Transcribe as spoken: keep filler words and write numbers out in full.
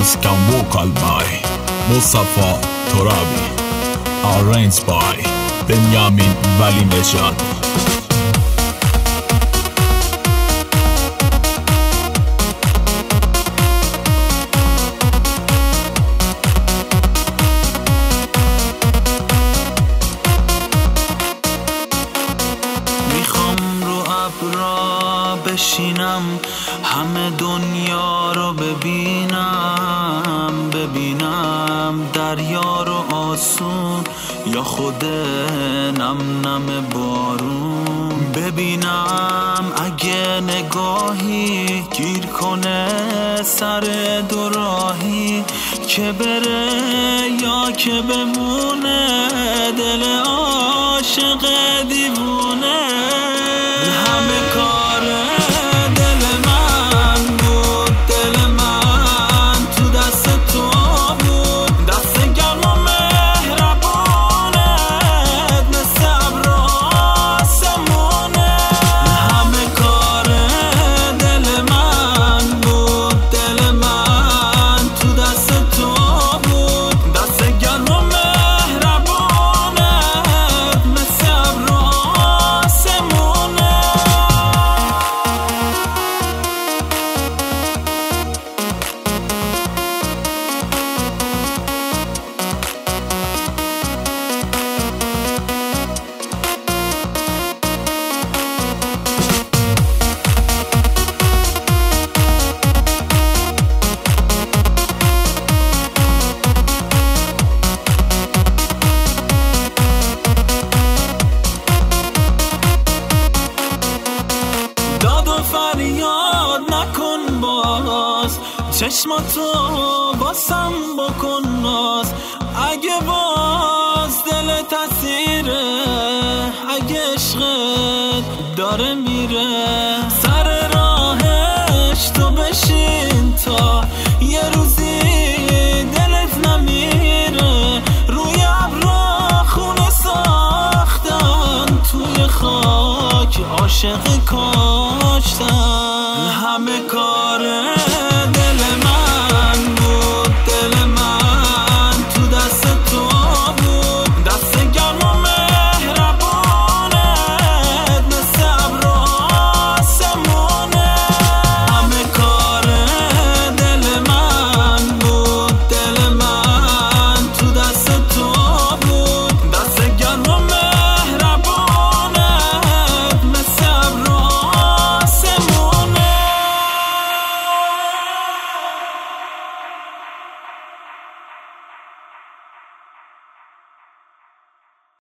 Just Can Vocal by Mustafa Torabi, arranged by Benjamin Vali Nejad. بشینم همه دنیا رو ببینم ببینم دریا رو آسون یا خود نم نم بارون ببینم اگه نگاهی گیر کنه سر دو راهی که بره یا که بمونه دل عاشق دیوونه همه کاره فریاد نکن باز چشماتو باسم بکن ناز اگه باز دل تاثیره اگه عشقت داره میره سر راهش تو بشین تا یه روزی دلت نمیره روی ابرا خونه ساختن توی خاک عاشق کن